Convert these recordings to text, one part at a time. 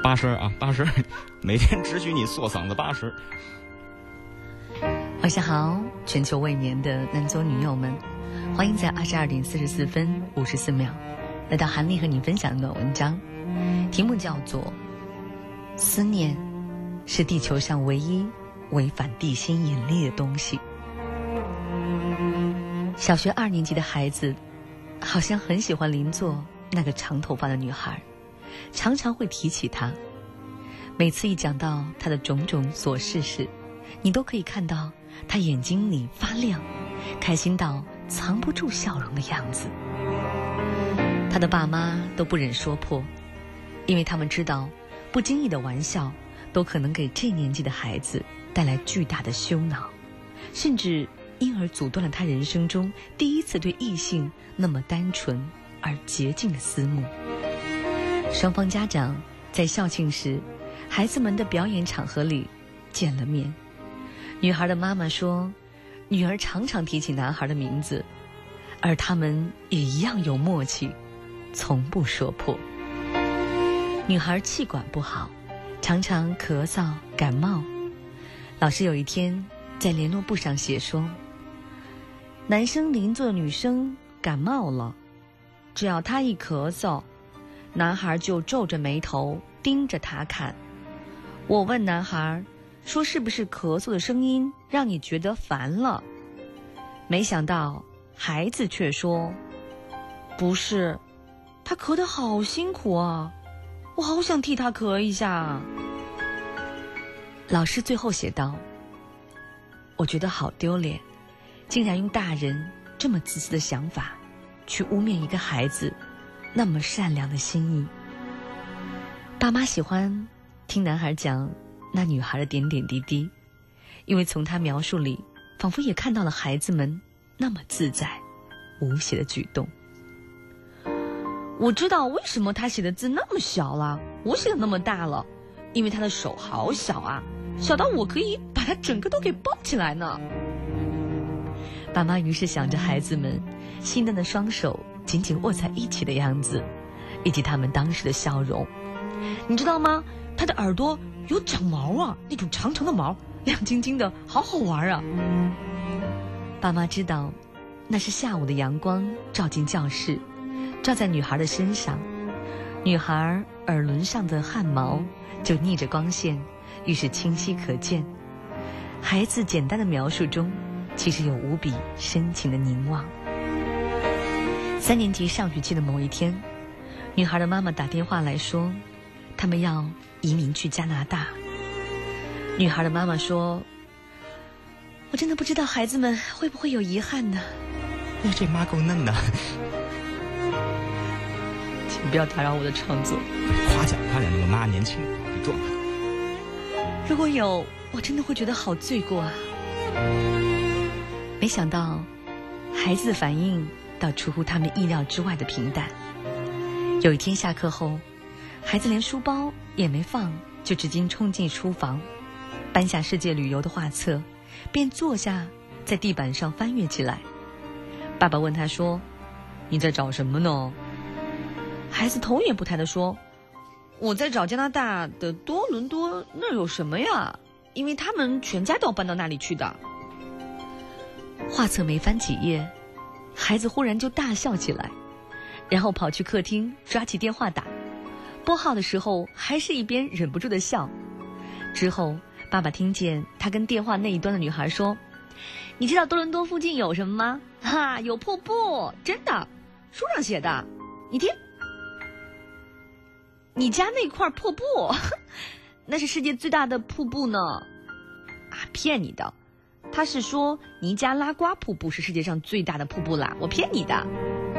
80啊，80，每天只许你嗦嗓子80。 晚上好，全球未眠的男左女友们，欢迎在22点44分54秒来到韩丽和你分享的文章，题目叫做《思念是地球上唯一违反地心引力的东西》。小学2年级的孩子好像很喜欢邻座那个长头发的女孩，常常会提起她。每次一讲到她的种种琐事时，你都可以看到她眼睛里发亮，开心到藏不住笑容的样子。她的爸妈都不忍说破，因为他们知道不经意的玩笑都可能给这年纪的孩子带来巨大的羞恼，甚至因而阻断了他人生中第一次对异性那么单纯而洁净的思慕。双方家长在校庆时孩子们的表演场合里见了面。女孩的妈妈说，女儿常常提起男孩的名字，而他们也一样有默契，从不说破。女孩气管不好，常常咳嗽感冒。老师有一天在联络簿上写说，男生邻座女生感冒了，只要他一咳嗽，男孩就皱着眉头盯着他看。我问男孩说，是不是咳嗽的声音让你觉得烦了？没想到孩子却说，不是，他咳得好辛苦啊，我好想替他咳一下。老师最后写道，我觉得好丢脸，竟然用大人这么自私的想法去污蔑一个孩子那么善良的心意。爸妈喜欢听男孩讲那女孩的点点滴滴，因为从他描述里仿佛也看到了孩子们那么自在无邪的举动。我知道为什么他写的字那么小了，我写的那么大了，因为他的手好小啊，小到我可以把他整个都给抱起来呢。爸妈于是想着孩子们细嫩的双手紧紧握在一起的样子，以及他们当时的笑容。你知道吗？他的耳朵有长毛啊，那种长长的毛，亮晶晶的，好好玩啊。爸妈知道那是下午的阳光照进教室，照在女孩的身上，女孩耳轮上的汗毛就逆着光线，于是清晰可见。孩子简单的描述中其实有无比深情的凝望。3年级上学期的某一天，女孩的妈妈打电话来说，他们要移民去加拿大。女孩的妈妈说，我真的不知道孩子们会不会有遗憾呢。 你这妈够嫩的。 请不要打扰我的创作。 夸奖那个妈年轻壮。 如果有，我真的会觉得好罪过啊。没想到孩子的反应倒出乎他们意料之外的平淡。有一天下课后，孩子连书包也没放，就直接冲进书房，搬下世界旅游的画册，便坐下在地板上翻阅起来。爸爸问他说，你在找什么呢？孩子头也不抬地说，我在找加拿大的多伦多，那儿有什么呀？因为他们全家都要搬到那里去的。画册没翻几页，孩子忽然就大笑起来，然后跑去客厅抓起电话打，拨号的时候还是一边忍不住的笑。之后爸爸听见他跟电话那一端的女孩说，你知道多伦多附近有什么吗？哈，有瀑布，真的，书上写的，你听，你家那块瀑布那是世界最大的瀑布呢。啊，骗你的，他是说尼加拉瓜瀑布是世界上最大的瀑布啦，我骗你的。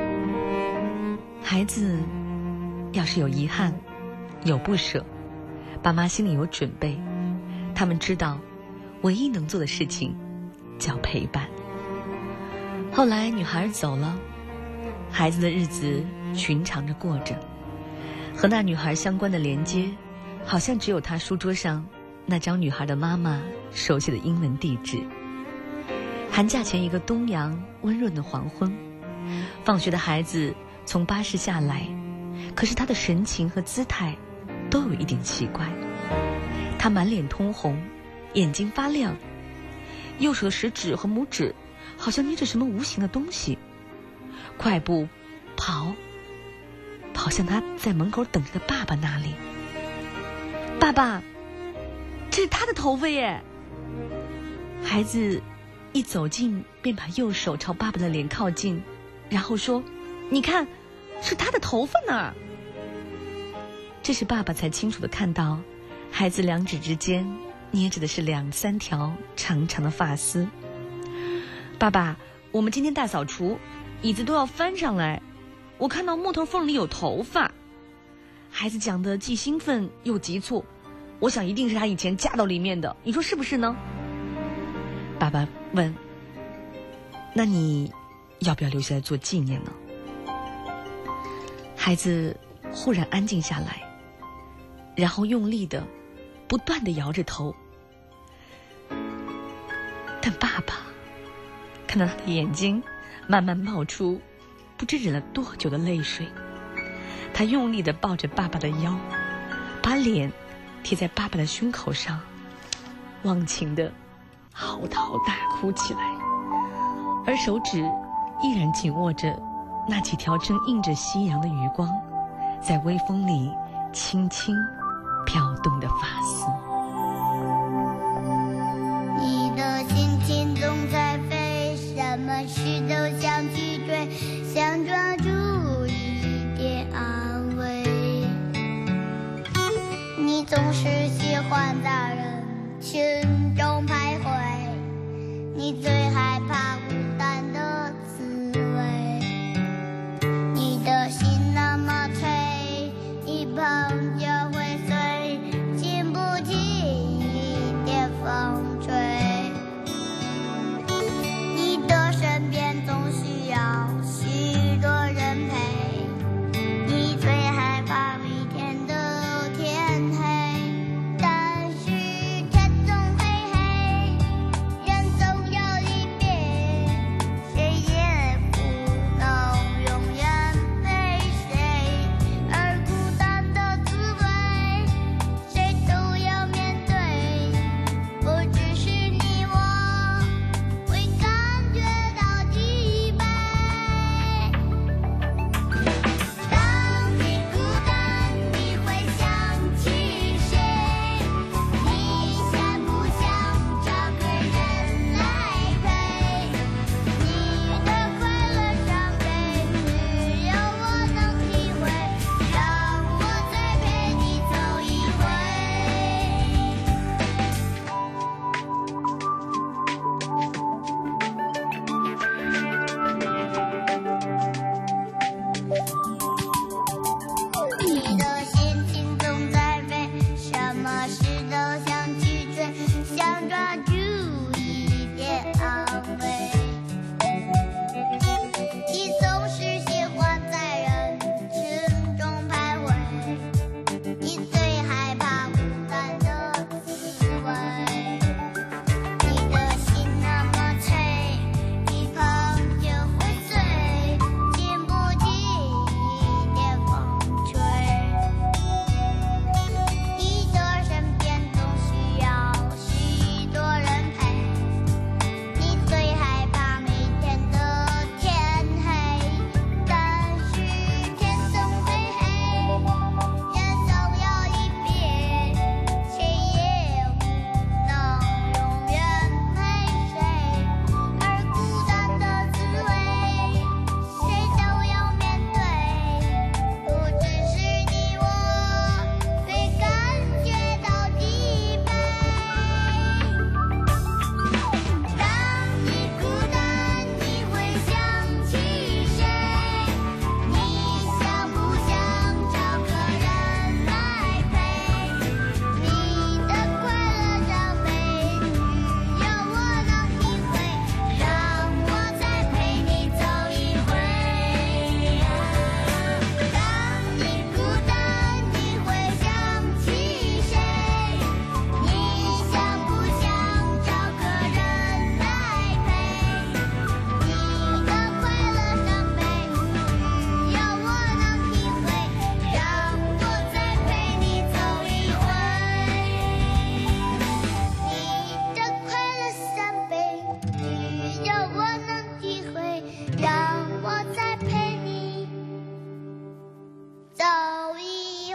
孩子要是有遗憾有不舍，爸妈心里有准备，他们知道唯一能做的事情叫陪伴。后来女孩走了，孩子的日子寻常着过着，和那女孩相关的连接好像只有他书桌上那张女孩的妈妈手写的英文地址。寒假前一个东阳温润的黄昏，放学的孩子从巴士下来，可是他的神情和姿态都有一点奇怪。他满脸通红，眼睛发亮，右手的食指和拇指好像捏着什么无形的东西，快步跑向他在门口等着的爸爸那里。爸爸，这是他的头发耶！孩子一走近便把右手朝爸爸的脸靠近，然后说：“你看，是他的头发呢。”这时爸爸才清楚地看到，孩子两指之间捏着的是2-3条长长的发丝。爸爸，我们今天大扫除，椅子都要翻上来，我看到木头缝里有头发。孩子讲得既兴奋又急促，我想一定是他以前夹到里面的，你说是不是呢？爸爸问：“那你要不要留下来做纪念呢？”孩子忽然安静下来，然后用力的不断的摇着头。但爸爸看到他的眼睛慢慢冒出不知忍了多久的泪水，他用力地抱着爸爸的腰，把脸贴在爸爸的胸口上，忘情地嚎啕大哭起来，而手指依然紧握着那几条正映着夕阳的余光，在微风里轻轻飘动的发丝。 你的心情总在飞，什么事都想去追，想抓住一点安慰。你总是喜欢在人群中徘徊，你最害怕孤单的滋味。你的心那么脆，一碰就会碎，经不起一点风吹。你的身边总需要许多人陪，你最害怕每天都天黑。但是天总会黑，人总要离别，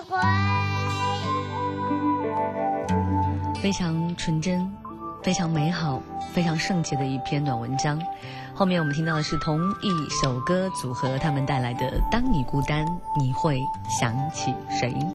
回。 非常纯真，非常美好，非常圣洁的一篇暖文章。后面我们听到的是同一首歌组合他们带来的《当你孤单，你会想起谁》。